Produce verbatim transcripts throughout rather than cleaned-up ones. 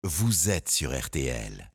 vous êtes sur R T L.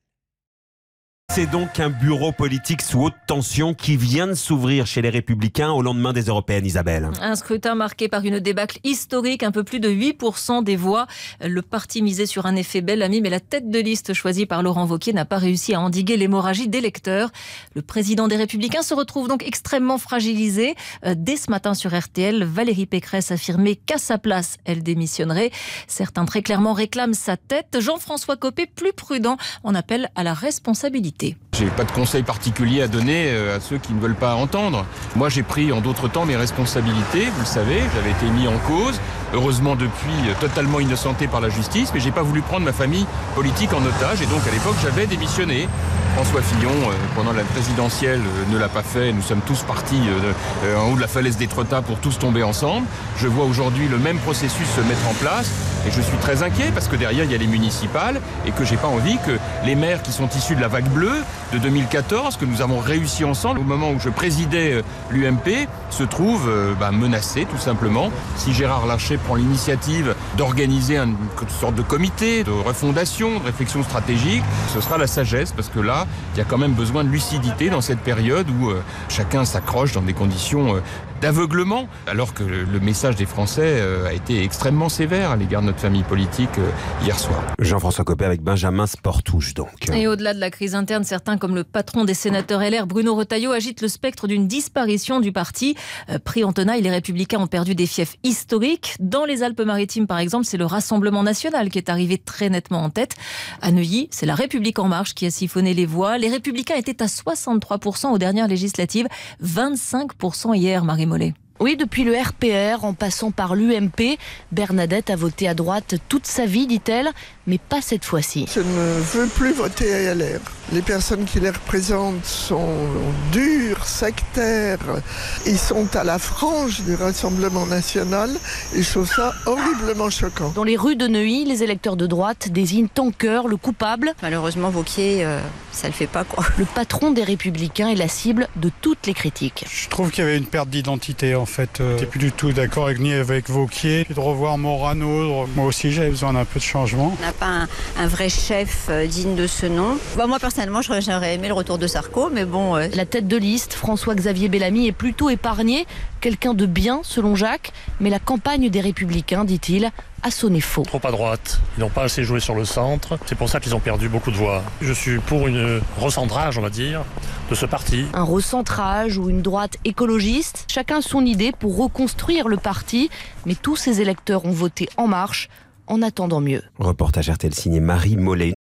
C'est donc un bureau politique sous haute tension qui vient de s'ouvrir chez les Républicains au lendemain des européennes, Isabelle. Un scrutin marqué par une débâcle historique, un peu plus de huit pour cent des voix. Le parti misait sur un effet Bellamy, mais la tête de liste choisie par Laurent Wauquiez n'a pas réussi à endiguer l'hémorragie d'électeurs. Le président des Républicains se retrouve donc extrêmement fragilisé. Dès ce matin sur R T L, Valérie Pécresse affirmait qu'à sa place, elle démissionnerait. Certains très clairement réclament sa tête. Jean-François Copé, plus prudent, en appelle à la responsabilité. J'ai pas de conseil particulier à donner à ceux qui ne veulent pas entendre. Moi, j'ai pris en d'autres temps mes responsabilités, vous le savez, j'avais été mis en cause, heureusement depuis totalement innocenté par la justice, mais j'ai pas voulu prendre ma famille politique en otage et donc à l'époque j'avais démissionné. François Fillon, euh, pendant la présidentielle, euh, ne l'a pas fait. Nous sommes tous partis euh, euh, en haut de la falaise d'Étretat pour tous tomber ensemble. Je vois aujourd'hui le même processus se mettre en place et je suis très inquiet parce que derrière il y a les municipales et que j'ai pas envie que les maires qui sont issus de la vague bleue de deux mille quatorze, que nous avons réussi ensemble au moment où je présidais euh, l'U M P, se trouvent euh, bah, menacés tout simplement. Si Gérard Larcher prend l'initiative d'organiser une sorte de comité de refondation, de réflexion stratégique, ce sera la sagesse parce que là, il y a quand même besoin de lucidité dans cette période où euh, chacun s'accroche dans des conditions euh, d'aveuglement, alors que le, le message des Français euh, a été extrêmement sévère à l'égard de notre famille politique euh, hier soir. Jean-François Copé avec Benjamin Sportouche donc. Et au-delà de la crise interne, certains comme le patron des sénateurs L R, Bruno Retailleau, agitent le spectre d'une disparition du parti. Euh, pris en tenaille, les Républicains ont perdu des fiefs historiques. Dans les Alpes-Maritimes par exemple, c'est le Rassemblement National qui est arrivé très nettement en tête. À Neuilly, c'est la République En Marche qui a siphonné les voix. Les Républicains étaient à soixante-trois pour cent aux dernières législatives, vingt-cinq pour cent hier, Marie Mollet. Oui, depuis le R P R, en passant par l'U M P, Bernadette a voté à droite toute sa vie, dit-elle, mais pas cette fois-ci. Je ne veux plus voter à L R. Les personnes qui les représentent sont dures, sectaires. Ils sont à la frange du Rassemblement National et je trouve ça horriblement choquant. Dans les rues de Neuilly, les électeurs de droite désignent en cœur le coupable. Malheureusement, Wauquiez, euh, ça le fait pas, quoi. Le patron des Républicains est la cible de toutes les critiques. Je trouve qu'il y avait une perte d'identité, en fait. Euh, J'étais plus du tout d'accord avec, ni avec Wauquiez. De revoir Morano, moi aussi j'avais besoin d'un peu de changement. On n'a pas un, un vrai chef euh, digne de ce nom. Bah, moi, personnellement, j'aurais aimé le retour de Sarko, mais bon... Euh... La tête de liste, François-Xavier Bellamy, est plutôt épargné. Quelqu'un de bien, selon Jacques. Mais la campagne des Républicains, dit-il, a sonné faux. Trop à droite, ils n'ont pas assez joué sur le centre, c'est pour ça qu'ils ont perdu beaucoup de voix. Je suis pour une recentrage, on va dire, de ce parti. Un recentrage ou une droite écologiste, chacun son idée pour reconstruire le parti, mais tous ces électeurs ont voté En Marche en attendant mieux. Reportage R T L signé Marie Mollet.